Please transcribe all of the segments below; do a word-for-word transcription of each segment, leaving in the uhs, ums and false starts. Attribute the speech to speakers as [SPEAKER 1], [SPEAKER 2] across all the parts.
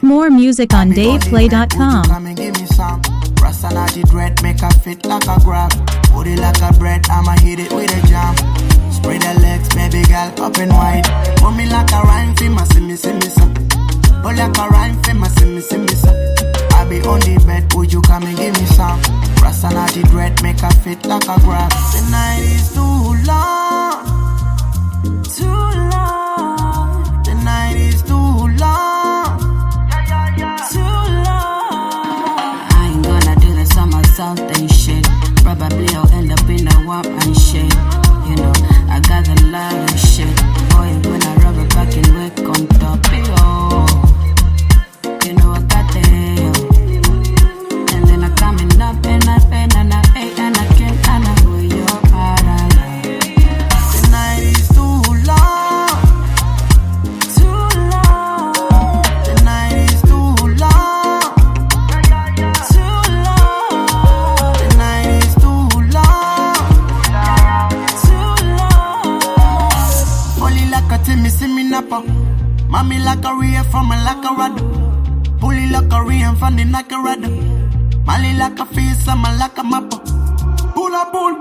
[SPEAKER 1] More music on dave play dot com.
[SPEAKER 2] Come and give me some. Rasta naughty dread, make her fit like a graph. Put it like a bread, I'ma hit it with a jam. Spread her legs, baby girl, up and wide. Put me like a rhyme, fi ma see me, see me, so. Put like a rhyme, fi ma see me, see me, so. I be on the bed, would you come and give me some? Rasta naughty dread, make her fit like a graph. The night is too long, too long. The night is too long, too long.
[SPEAKER 3] I ain't gonna do the summer something shit. Probably I'll end up in the wamp and shit. You know, I got the love and shit. Boy, when I rub it back and wake on top, yo. You know I got the yo. And then I coming up and I pen and I ate and I came and I go your paradise.
[SPEAKER 2] The night is too long,
[SPEAKER 3] Too long,
[SPEAKER 2] the night is too long,
[SPEAKER 3] too long,
[SPEAKER 2] the night is too long.
[SPEAKER 3] too long.
[SPEAKER 2] Only like a Timmy, see me napper. Mommy like a real from a like a rad. Bully like a real from the like a rad. Mali like a face, I'm a like a mapper. Pull up, pull.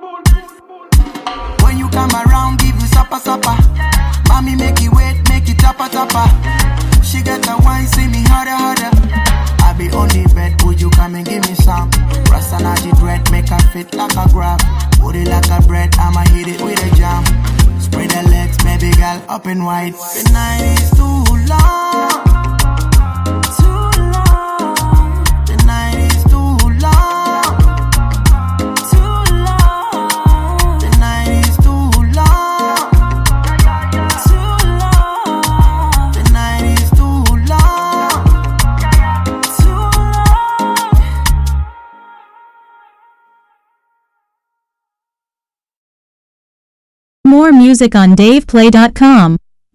[SPEAKER 2] When you come around, give you supper, supper. Mommy make it wait, make it tappa, tappa. She got the wine, see me harder, harder. I be on the bed, would you come and give me some? Rasta naughty dread, make her fit like a graph. Put it like a bread, I'ma hit it with a jam. Spread her legs, baby girl, up and wide. The night is too long,
[SPEAKER 3] Too long,
[SPEAKER 2] the night is too long,
[SPEAKER 3] too long,
[SPEAKER 2] the night is too long,
[SPEAKER 3] too long,
[SPEAKER 2] the night is too long.
[SPEAKER 3] too long.
[SPEAKER 1] More music on dave play dot com.